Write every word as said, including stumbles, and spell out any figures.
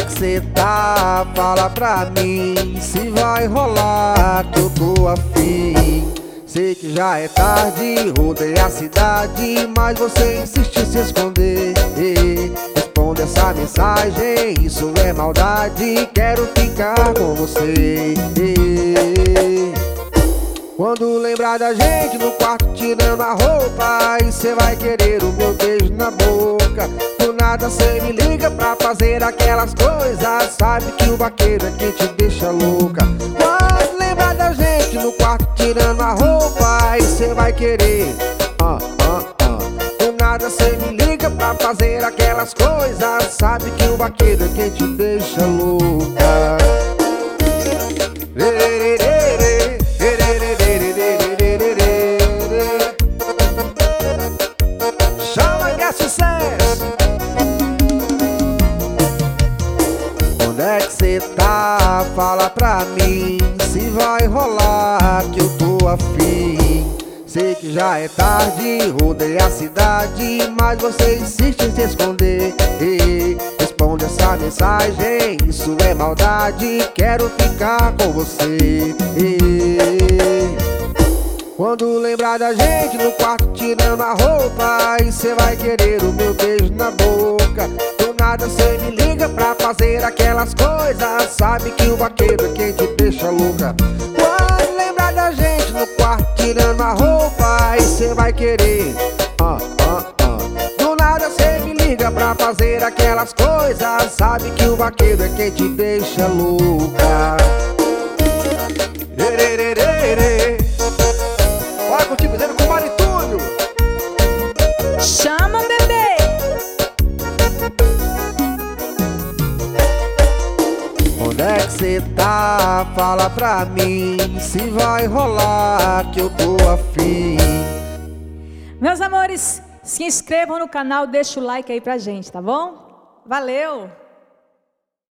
é que cê tá? Fala pra mim se vai rolar, que eu tô afim. Sei que já é tarde, rodei a cidade, mas você insiste em se esconder. Responde essa mensagem, isso é maldade, quero ficar com você. Quando lembrar da gente no quarto tirando a roupa, aí cê vai querer o meu beijo na boca. Do nada cê me liga pra fazer aquelas coisas, sabe que o vaqueiro é quem te deixa louca. Quando lembrar da gente no quarto tirando a roupa, aí cê vai querer ah, ah, ah. Do nada cê me liga pra fazer aquelas coisas, sabe que o vaqueiro é quem te deixa louca. Chama que é sucesso. Onde é que cê tá? Fala pra mim se vai rolar, que eu tô afim. Sei que já é tarde, rodei a cidade, mas você insiste em se esconder. Responde essa mensagem, isso é maldade, quero ficar com você. Quando lembrar da gente no quarto tirando a roupa, aí cê vai querer o meu beijo na boca. Do nada cê me liga pra fazer aquelas coisas, sabe que o vaqueiro é quem te deixa louca. Quando lembrar da gente no quarto tirando a roupa, aí cê vai querer ah, ah, ah. Do nada cê me liga pra fazer aquelas coisas, sabe que o vaqueiro é quem te deixa louca. Bora contigo, dizendo com o Maritúlio. Chama, bebê. Onde é que cê tá? Fala pra mim se vai rolar, que eu tô afim. Meus amores, se inscrevam no canal, deixa o like aí pra gente, tá bom? Valeu!